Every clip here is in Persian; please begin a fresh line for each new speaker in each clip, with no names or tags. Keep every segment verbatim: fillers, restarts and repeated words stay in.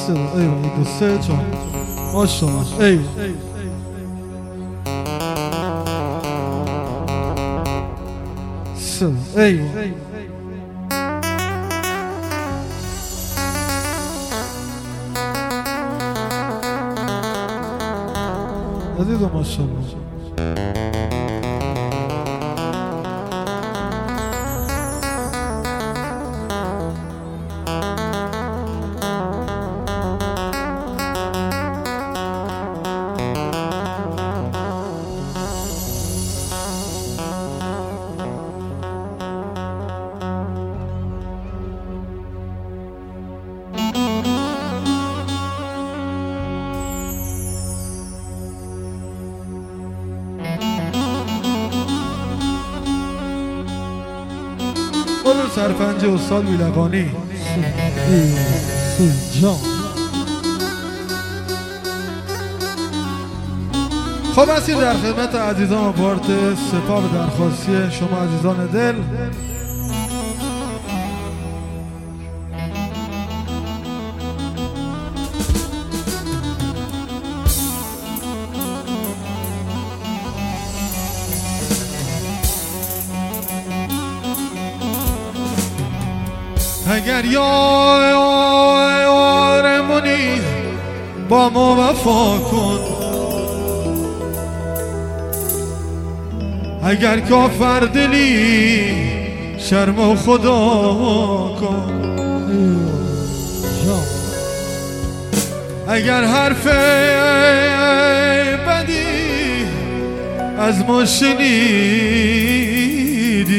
سه ایوه یک دو سه چهار ماشاءالله ایوه سه ایوه عزیزم ماشاءالله برو سرپنج استاد بیلقانی جان. خب هستیم در خدمت عزیزان پارت سپاه به درخواستی شما عزیزان دل. اگر یارمونی با ما وفا کن، اگر کافر دلی شرم و خدا کن، اگر حرف بدی از ما شنیدی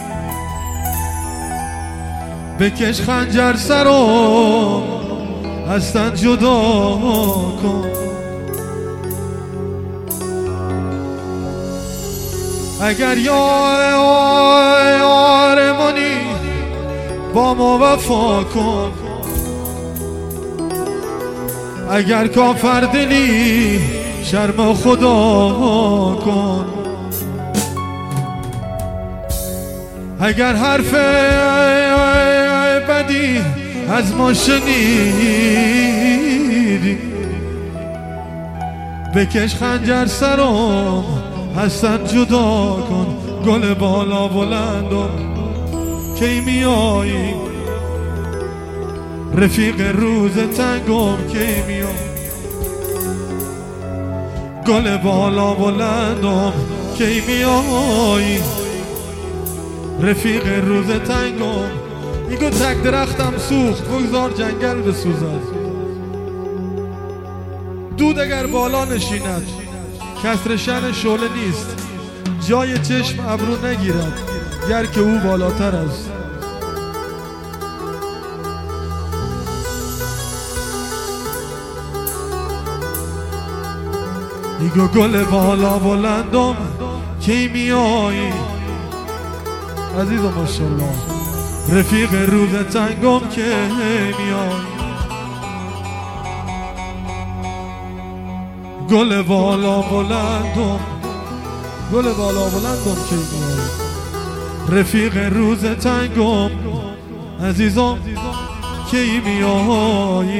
بکش خنجر سرم از تن جدا کن. اگر یارمونی با ما وفا کن، اگر کافر دلی شرم خدا کن، اگر حرف بدی از ما شنیدی بکش خنجر سرم از تن جدا کن. گل بالا بلندم کی میایی، رفیق روز تنگم کی میایی. گل بالا بلندم کی میایی، رفیق روز تنگم. میگو تک درختم سوخت بگذار جنگل بسوزد. دود اگر بالا نشیند کسر شن شعله نیست، جای چشم ابرو نگیرد گر که او بالاتر است. میگو گل بالا بلندم کی میایی، عزیزم ماشاءالله، رفیق روز تنگم که میای. گل بالا بلندم، گل بالا بلندم که میای، رفیق روز تنگم عزیزم که میای.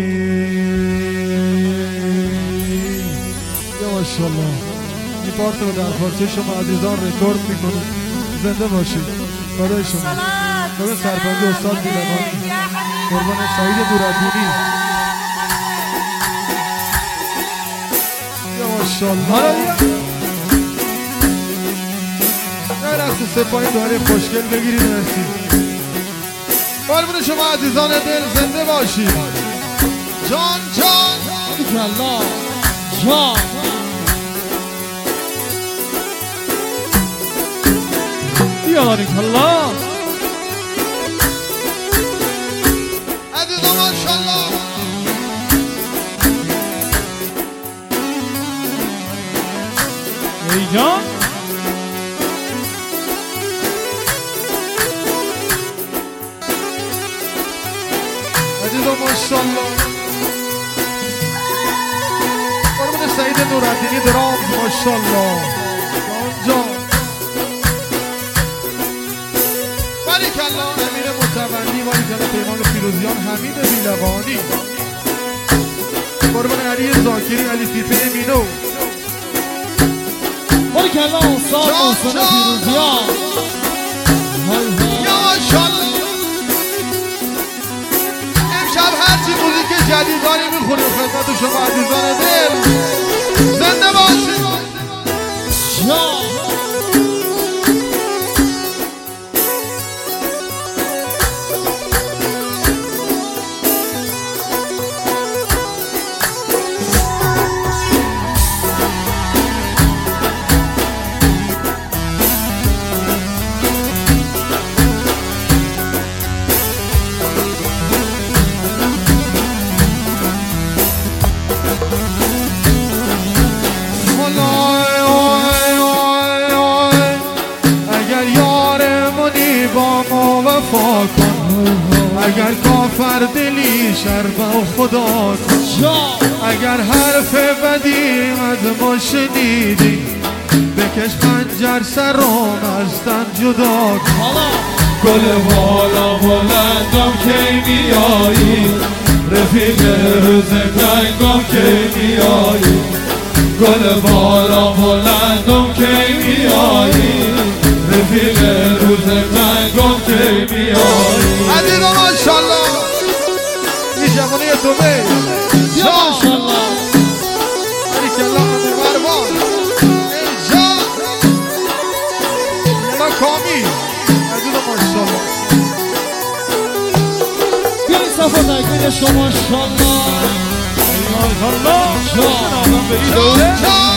یا ماشاءالله این پارت رو در پارچه شما عزیزان رکورد میکنم. زنده باشید برای شما. برای سرپنج استاد بیلقانی، قربان سعید نورالدینی. یا ماشاءالله یه رقص سپاهی داری خوشگل بگیرید. مرسی. قربان شما عزیزان دل زنده باشید. جان جان الله جان. یا الله عزیزان ماشاءالله. ای جان عزیزان ماشاءالله. قربون سعید نورالدینی درام ماشاءالله. جان جان باریکالله. امیر متولی باریکالله. پیمان فیروزیان، حمید بیلقانی. قربان علی زاکری علی تیپه مینو
باری کلا استاد محسن پیروزیان
یا ماشاءالله امشب هرچی موزیک جدید داریم میخونیم خدمت شما عزیزان دل زنده باشید
یا
اگر کافر دلی شرب و خدا کن اگر حرف بدی از ما شنیدی بکش خنجر سرم از تن جدا کن
گل بالا بلندم کی میایی رفیق روز تنگم کی میایی گل بالا بلندم کی میایی رفیق روز تنگم کی میایی
عزیزم ماشاءالله این جوانی تومه
یا ماشاءالله
باریکالله امیر مروان اینجا ما کامی عزیزم ماشاءالله
بیایی صفا تکمیل شما ماشاءالله
ماشاءالله
جا
بری دوره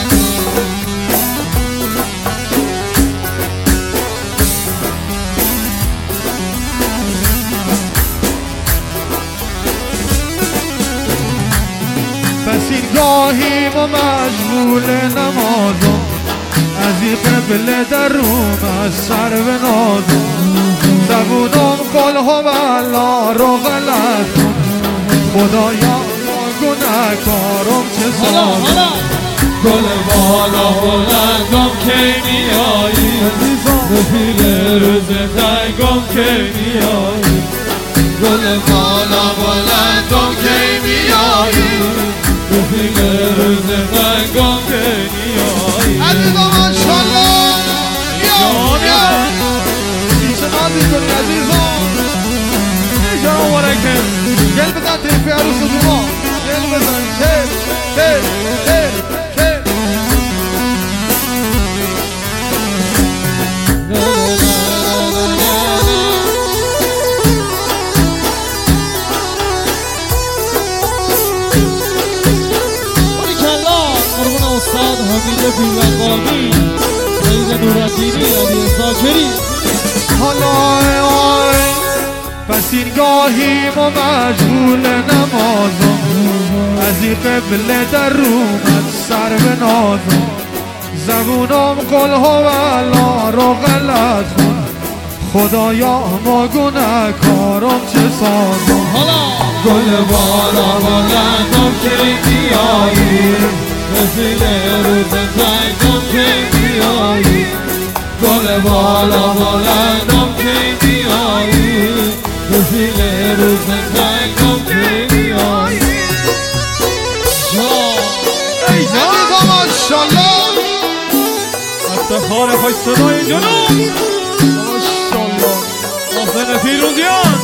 بسین گاهیم و مشغول نمازم از این قبل دروم از سر به نازم زبونم قل هم الله رو غلط کن خدایا گناه کارم چه سازم
گل بالا بلندم کی میایی رفیق روز تنگم کی میایی گل بالا بلندم کی میایی رفیق روز تنگم کی میایی
عزیزم ماشاءالله بیا بیا ایچه نازی کنی عزیزم ایچه مبارکه گل بزن تیفی عروس دوما گل بزن تیف تیف تیف تیف
استاد حمید پیرنگانی سید نورالدینی علی زاکری
حالا آی پس این گاهیم و مشغول نمازم از این قبل در رومت سر به نازم زبونم قل هوالله رو غلط کن خدایا ما گناه کارم چه سازم
گل بالا بلندم کی میایی رفیق روز تنگم کی میایی گل بالا بلندم کی میایی رفیق روز تنگم کی میایی
عزیزم ماشاءالله
افتخار خوش صدای جنوب
ماشاءالله
محسن پیروزیان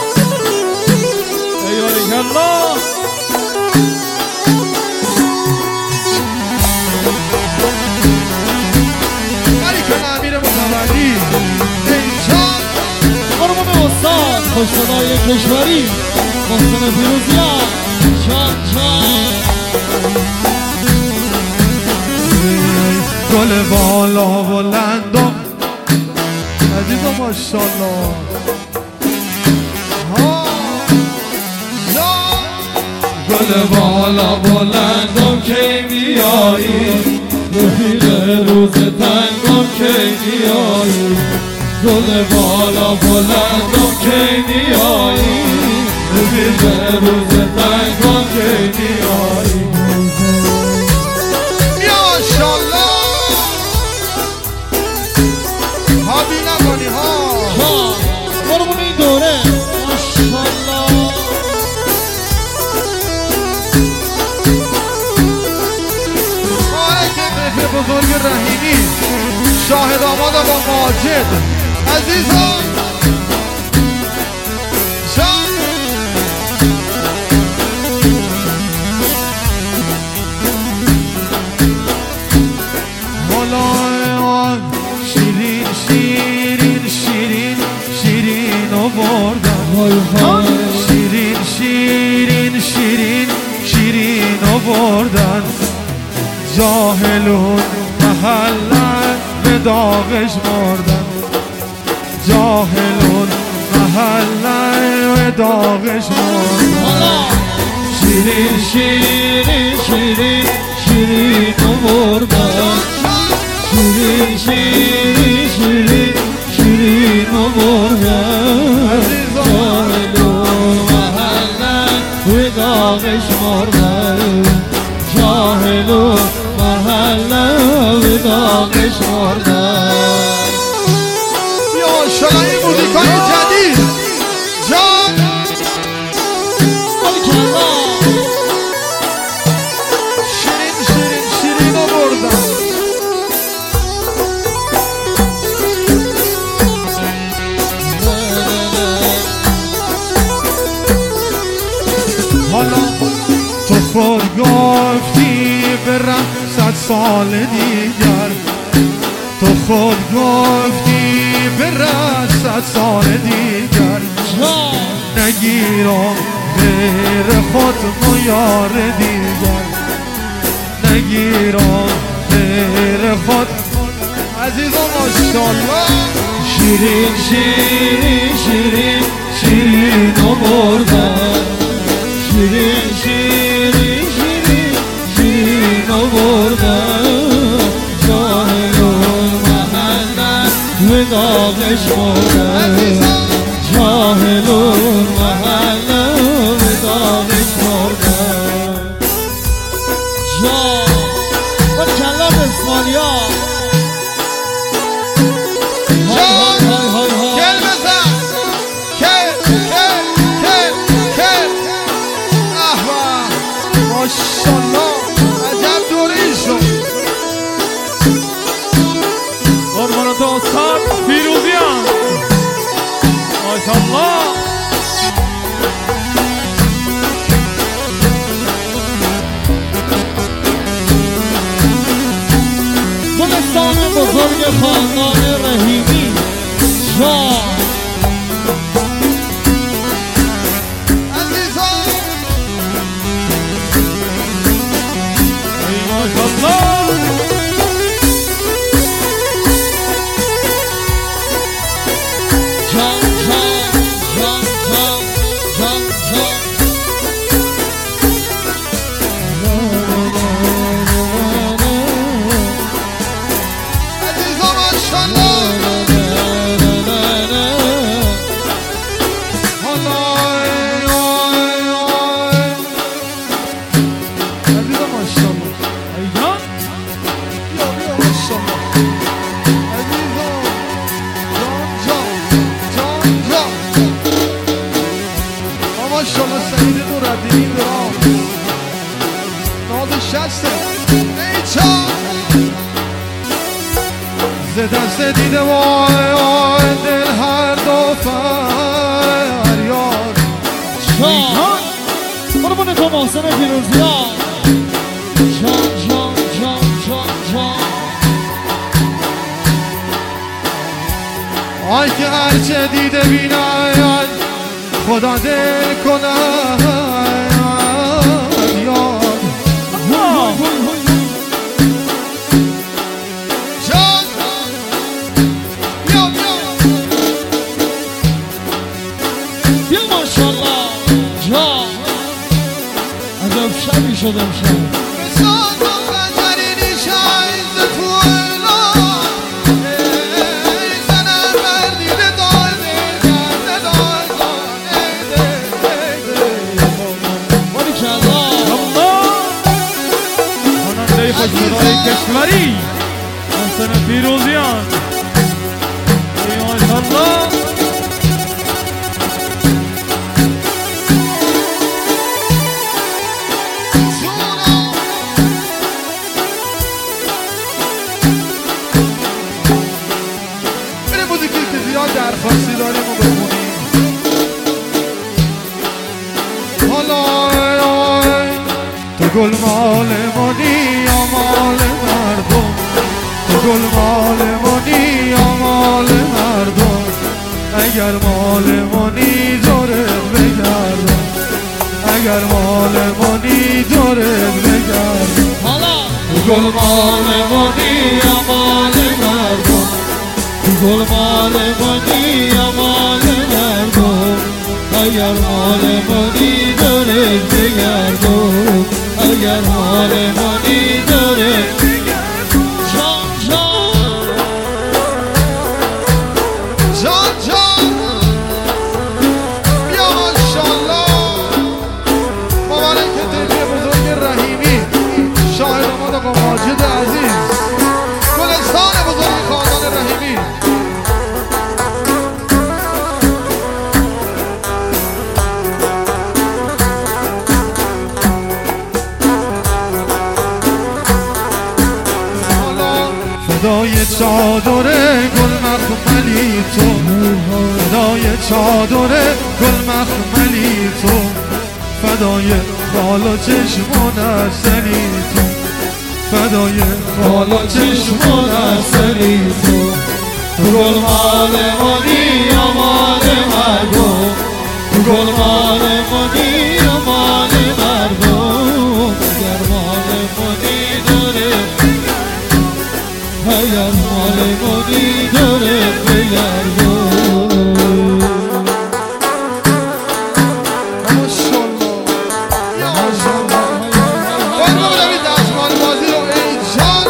ای باریکالله
خوش صدای کشوری محسن پیروزیان چان چان
گل بالا بلندم عزیزم ماشاءالله
گل بالا بلندم کی میایی رفیق روز تنگم کی میایی گل بالا بلندم کی میایی رفیق روز تنگم کی میایی
ماشاءالله ها بی نکنی ها
ها قربون این دوره ماشاءالله
رحیمی شاهد آماد با ماجد عزیزان شاهد حالا شیرین شیرین شیرین شیرین آوردن شیرین شیرین شیرین شیرین آوردن جاهلون محلن به داغش مردن جاهلون محلن به داغش مردن
شیرین شیرین شیرین شیرین آوردن شیرین شیرین شیرین شیرین آوردن جاهلون محلن به داغش مردن جاهلون محلن به داغش مردن
یا شلای موزیکای جدید جان شیرین شیرین شیرین آوردن حالا تو خود گفتی برم صد سال دیگر تو خود گفتی برم صد سال دیگر نگیرم غیر خود یار دیگر نگیرم غیر خود عزیزم ماشاءالله
شیرین شیرین شیرین شیرین آوردن شیرین شیرین شیرین شیرین آوردن جاهلون محلن به داغش مردن جاهلون محلن به داغش مردن جا با کلم اسمانیا
ماشاءالله عجب دوری شد
قربان تو استاد فیروزیان ماشاءالله
گلستان بزرگ خاندان رحیمی شاه
دست دیده وای دل هر دو فریاد
شان قربون تو محسن فیروزیان جان جان جان جان جان
آی که هرچه دیده بیناید خدا دل کند یاد
شبی شدم شب
خوشبرای کشوری محسن فیروزیان ماشاءالله
تو گل مال منی یا مال مردم تو گل مال منی یا مال مردم اگر مال منی دورت بگردم اگر مال منی دورت بگردم تو گل مال منی یا مال مردم تو گل مال منی یا مال مردم اگر مال منی دورت بگردم اگر مال منی دورت بگردم جان جان جان جان بیا ماشاءالله مبارک تیجی بزرگ رحیمی شاهد آمد آقا ماجد عزیز گلستان بزرگ خاندان رحیمی فدای چادر گل مخملی تو فدای چادر گل مخملی تو فدای خال و چشم و نرسلی تو فدای خال و چشم و نرسلی تو تو گل مال منی یا مال مردم تو گل مال منی یا مال مردم اگر مال منی داره اگر مال منی دورت بگردم ماشاءالله یا ماشاءالله باید ببینم دستمال بازی رو ای جان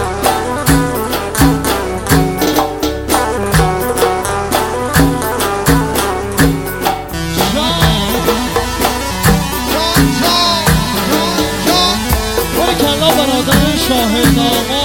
جان جان جان
باری کلا برادر شاهد آقا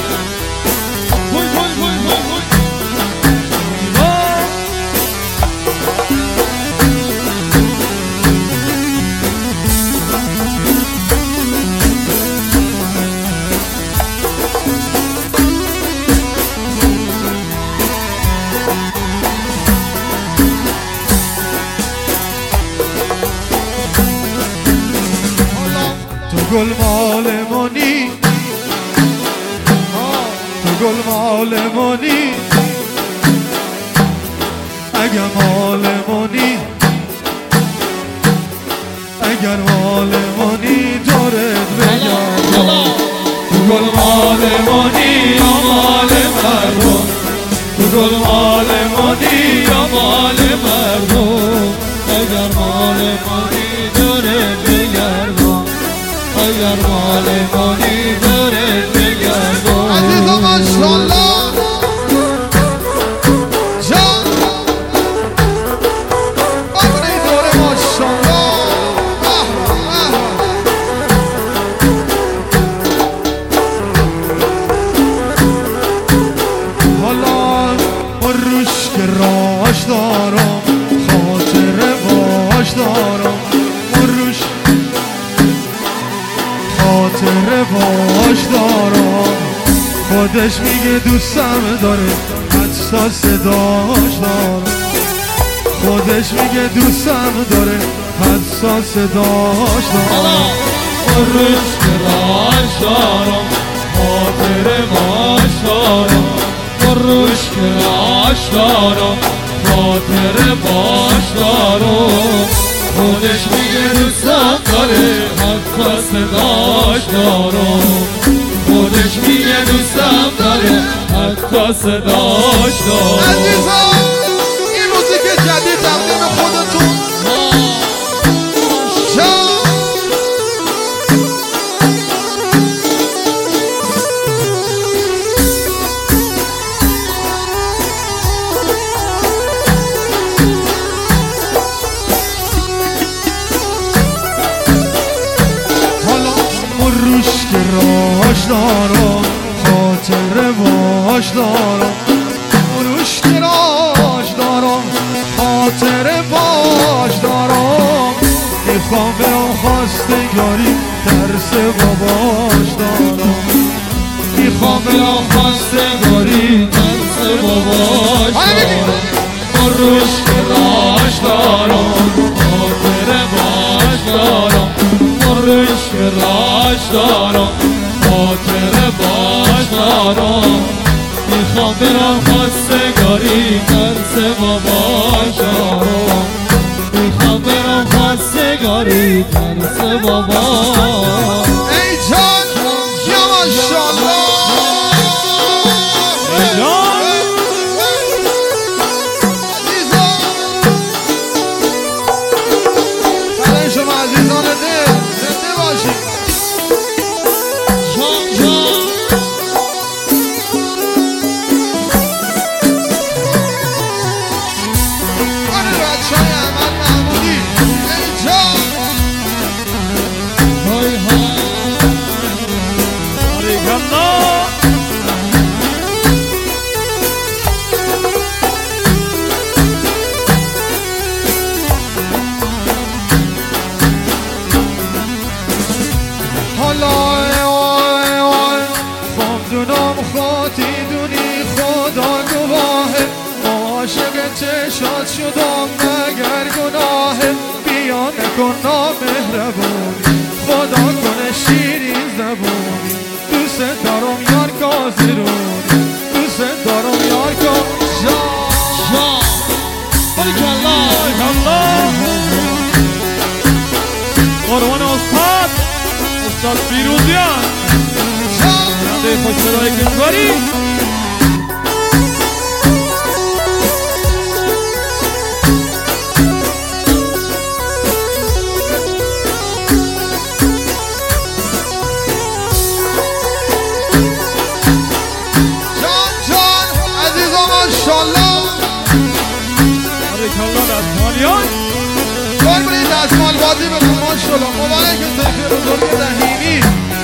گل مال منی تو گل مال منی اگر مال منی اگر مال منی دورت بگردم تو گل مال منی یا مال مردم تو گل مال منی یا مال مردم اگر مال منی دورت بگردم اگر مال منی دورت بگردم عزیزا ماشاءالله جان بابا این دوره ماشاءالله حالا من روش که راش دارم خاطر باش دارم من روش خاطر باش دارم خودش میگه دوستم داره حتی صداش دارم خودش میگه دوستم داره حتی صداش دارم من روش که راش دارم خاطر باش دارم من روش که راش دارم خاطر باش دارم خودش میگه دوستم داره حتی صداش دارم خودش میگه دوستم داره حتی صداش دارم عزیزا این موزیک جدید تقدیم خودتون راش دارم خاطر باش دارم روش که راش دارم خاطر باش دارم میخوام برم خواستگاری درس باباش دارم میخوام برم خواستگاری درس باباش دارم روش که راش دارم خاطر باش دارم
عشق راش دارم خاطر باش دارم میخوام برم خواستگاری ترس باباش دارم میخوام برم خواستگاری ترس باباش
ای جان یا ماشاءالله
ای جان
برای شما عزیزان دل زنده باشید
جان جان
آره بچه‌های احمد محمودی ای جان
های های
باریکالله
حالا ای آی خواب دونم خاطی دونی خدا گواهه عاشق چشات شدم مگر گناهه بیا نکن نامهربونی خدا کنه شیرین زبونی دوست دارم یار کازرونی دوست دارم یار کازرونی
جان باریکالله
باریکالله قربان استاد استاد فیروزیان رنده خوشبرای کشوری
جان جان عزیزان ماشاءالله
باریکالله دستمالیان
کار برید دستمال بازی بکن ماشاءالله مبارک سیخی بزرگ رحیمی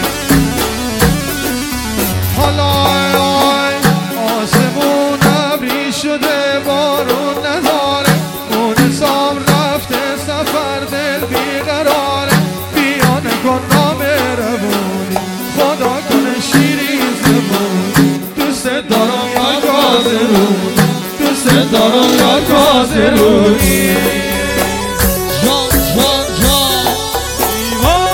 حالا ای آی آسمون ابری شده بارون نداره اون حساب رفته سفر دل بیقراره بیا نکن نامهربونی خدا کنه شیرین زبونی دوست دارم یار کازرونی دوست دارم یار کازرونی
جان جان جان
ایوان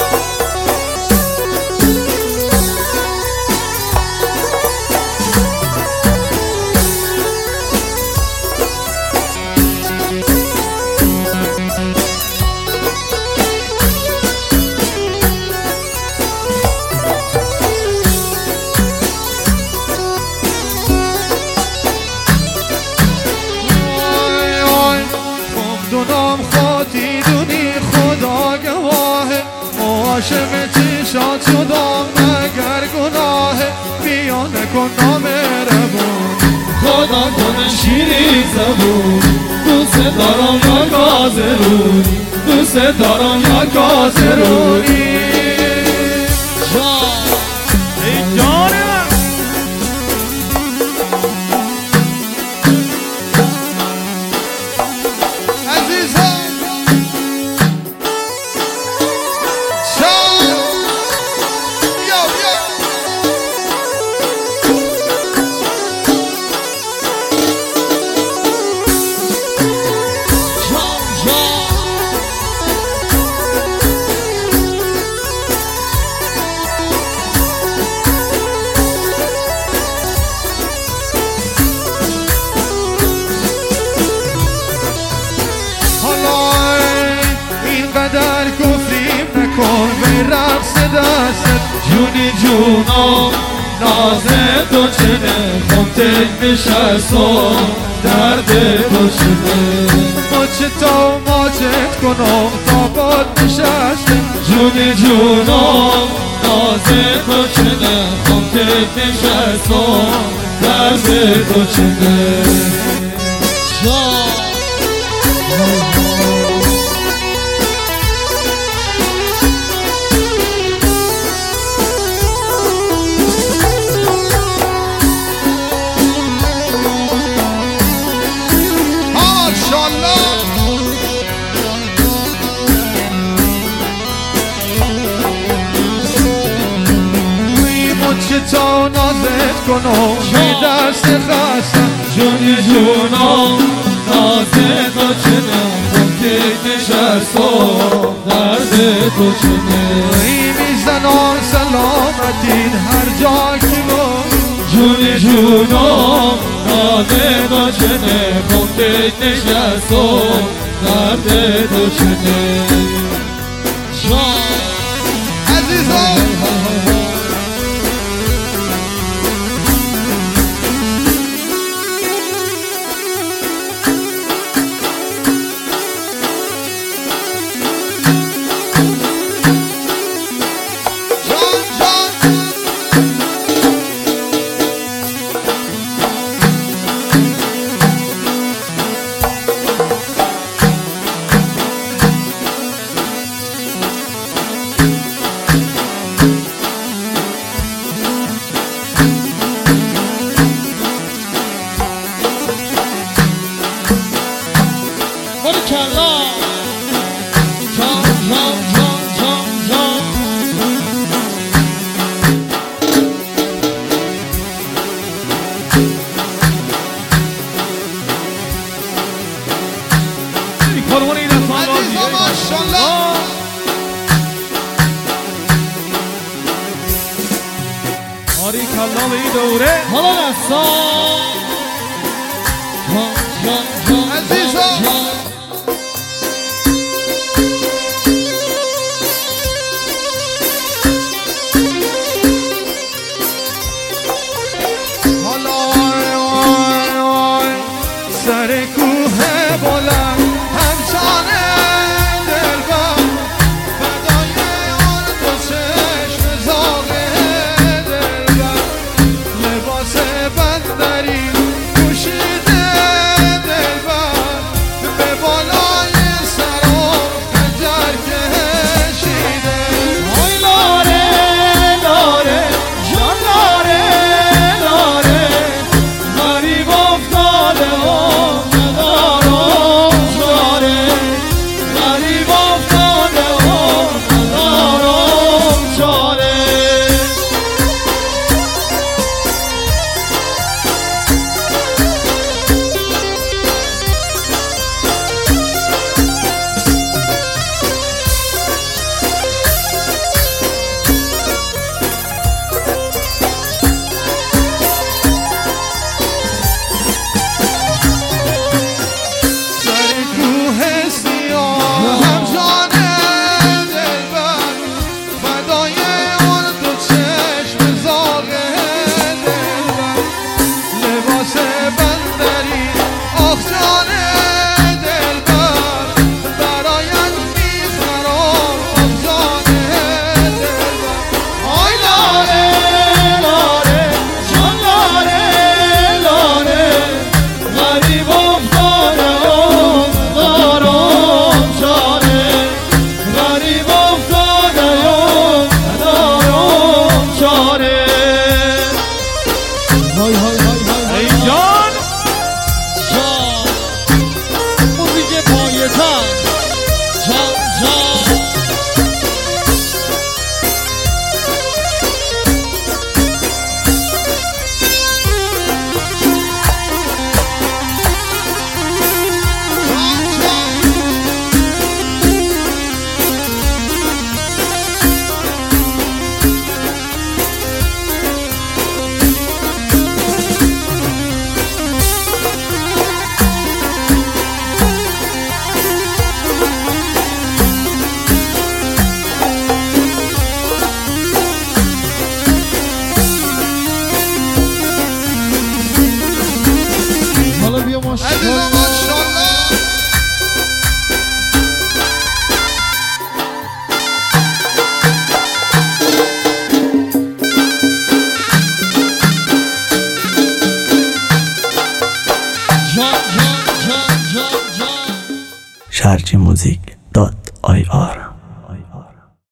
آی آی خوب دونم خاطی دونی خدا گواهه عاشق چشات شدم مگر گناهه بیا نکن نامهربونی
خدا کنه شیرین زبون دوست دارم یا کازرونی
دوست دارم یا کازرونی
جان
ای جانم
عزیزان جان بیا بیا
جان جان
حالا اینقدر کفریم نکن به رقص دستت
جونی جونم ناز تو چنه خمتک نشستم درد تو چنه
ماچه تا ماچت کنم تا باد نشسته
جونی جونم ناز تو چنه خمتک نشستم درد تو چنه جان
ماشاءالله وی ماچه تا نازت کنم بی دست خستم
جونی جونم ناز تو چنه خمتک نشستم درد تو چنه
ای میزنان سلامتین هر جا که با
جون جونم ناده تو چنه خونده نشستم درد تو چنه جان
عزیزان
شارجی موزیک دات آی آر